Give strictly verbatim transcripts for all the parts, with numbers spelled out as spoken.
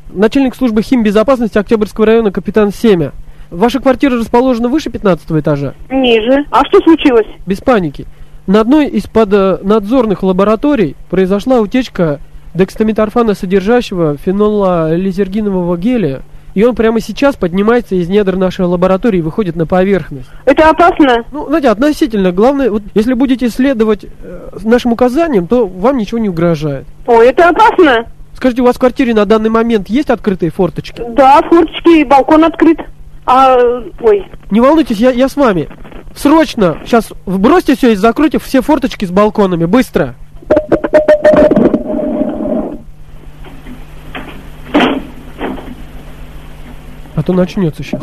Начальник службы химбезопасности Октябрьского района капитан Семя. Ваша квартира расположена выше пятнадцатого этажа? Ниже. А что случилось? Без паники. На одной из поднадзорных лабораторий произошла утечка дексаметорфана, содержащего фенолализергинового геля, и он прямо сейчас поднимается из недр нашей лаборатории и выходит на поверхность. Это опасно? Ну, знаете, относительно. Главное, вот, если будете следовать э, нашим указаниям, то вам ничего не угрожает. Ой, это опасно? Скажите, у вас в квартире на данный момент есть открытые форточки? Да, форточки, балкон открыт. А, ой. Не волнуйтесь, я, я с вами. Срочно, сейчас бросьте все и закройте все форточки с балконами, быстро. А то начнется сейчас.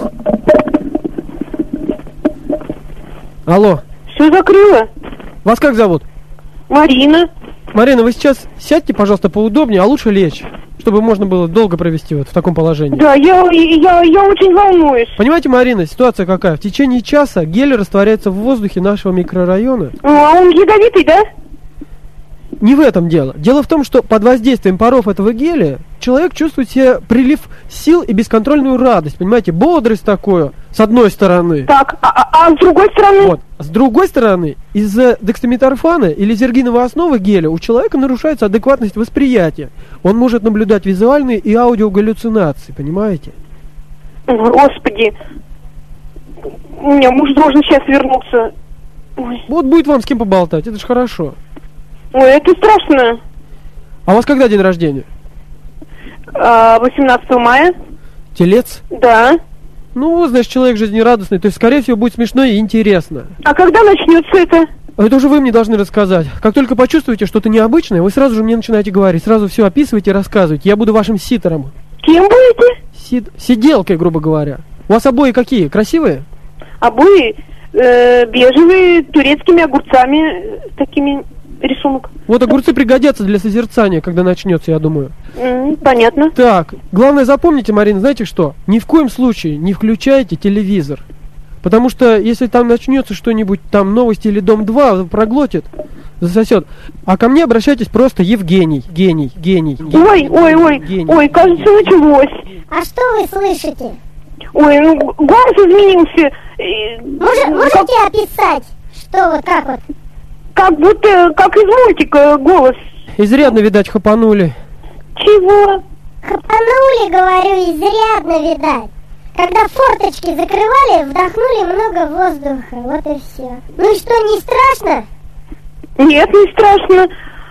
Алло. Все закрыла. Вас как зовут? Марина. Марина, вы сейчас сядьте, пожалуйста, поудобнее, а лучше лечь, чтобы можно было долго провести вот в таком положении. Да, я, я, я очень волнуюсь. Понимаете, Марина, ситуация какая? В течение часа гель растворяется в воздухе нашего микрорайона. А он ядовитый, да? Не в этом дело. Дело в том, что под воздействием паров этого геля человек чувствует себе прилив сил и бесконтрольную радость, понимаете, бодрость такую, с одной стороны. Так, а, а, а с другой стороны? Вот. С другой стороны, из-за дексаметорфана или лизергиновой основы геля у человека нарушается адекватность восприятия. Он может наблюдать визуальные и аудиогаллюцинации, понимаете? Господи. У меня муж должен сейчас вернуться. Ой. Вот будет вам с кем поболтать, это же хорошо. Ой, это страшно. А у вас когда день рождения? А, восемнадцатого мая. Телец? Да. Ну, значит, человек жизнерадостный, то есть, скорее всего, будет смешно и интересно. А когда начнется это? Это уже вы мне должны рассказать. Как только почувствуете что-то необычное, вы сразу же мне начинаете говорить, сразу все описывайте и рассказывайте. Я буду вашим ситером. Кем будете? Сид... Сиделкой, грубо говоря. У вас обои какие? Красивые? Обои э, бежевые, турецкими огурцами, э, такими... рисунок. Вот огурцы пригодятся для созерцания, когда начнется, я думаю. Mm, понятно. Так, главное запомните, Марина, знаете что? Ни в коем случае не включайте телевизор. Потому что если там начнется что-нибудь, там новости или Дом-два проглотит, засосет. А ко мне обращайтесь просто Евгений. Гений, гений. гений ой, ой, ой, гений. ой, кажется, началось. А что вы слышите? Ой, ну голос изменился. Может, можете как... описать, что вот, как вот? Как будто, как из мультика голос. Изрядно, видать, хапанули. Чего? Хапанули, говорю, изрядно, видать. Когда форточки закрывали, вдохнули много воздуха, вот и все. Ну и что, не страшно? Нет, не страшно.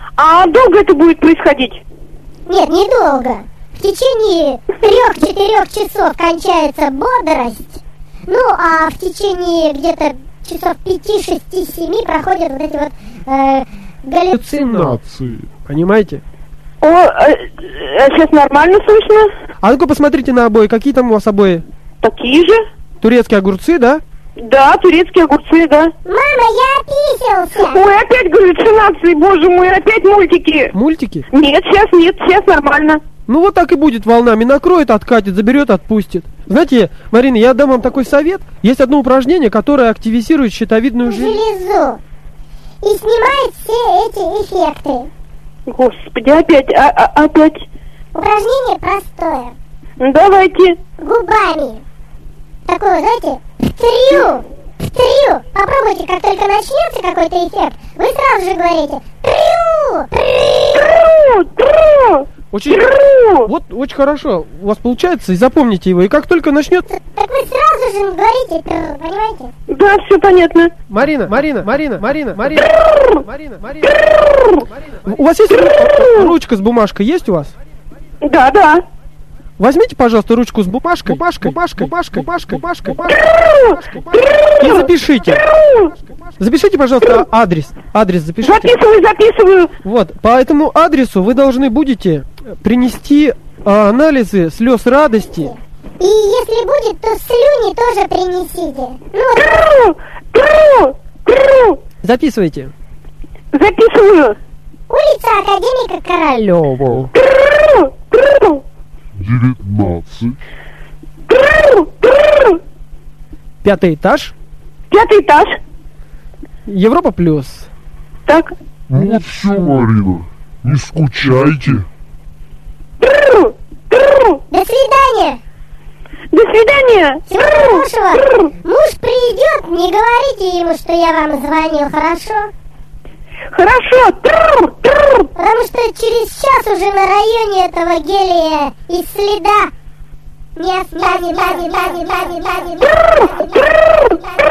А долго это будет происходить? Нет, недолго. В течение трех-четырех часов кончается бодрость. Ну, а в течение где-то часов пяти-шести-семи проходят вот эти вот э, галлюцинации. Понимаете? О, а, а сейчас нормально слышно? А ну-ка посмотрите на обои. Какие там у вас обои? Такие же. Турецкие огурцы, да? Да, турецкие огурцы, да. Мама, я описался! Ой, опять галлюцинации, боже мой, опять мультики. Мультики? Нет, сейчас нет, сейчас нормально. Ну вот так и будет волнами. Накроет, откатит, заберет, отпустит. Знаете, Марина, я дам вам такой совет. Есть одно упражнение, которое активизирует щитовидную железу. Железу. И снимает все эти эффекты. Господи, опять, а, а, опять. Упражнение простое. Давайте. Губами. Такое, знаете, трю, трю. Попробуйте, как только начнется какой-то эффект, вы сразу же говорите трю, трю, трю. Очень, вот, очень хорошо у вас получается, и запомните его. И как только начнется... Так вы сразу же говорите, трю, понимаете? Да, все понятно. Марина, Марина, Марина, Марина, Марина, Марина, Марина. У вас есть ручка с бумажкой? Есть у вас? Да, да. Возьмите, пожалуйста, ручку с бумажкой, бумажкой, бумажкой, бумажкой, бумажкой, бумажкой, и запишите. Запишите, пожалуйста, адрес. Адрес запишите. Записываю, записываю. Вот, по этому адресу вы должны будете принести а, анализы слез радости. И если будет, то слюни тоже принесите. Ну, тру, тру, тру. Записывайте. Записываю. Улица Академика Королёва. Тру, тру. девятнадцать. Тру, тру. Пятый этаж. Пятый этаж. Европа плюс. Так. Ну все, Марина, не скучайте. Тру, тру. свидания. Всего хорошего. Муж придет, не говорите ему, что я вам звонил, хорошо? Хорошо. Потому что через час уже на районе этого гелия и следа не останется.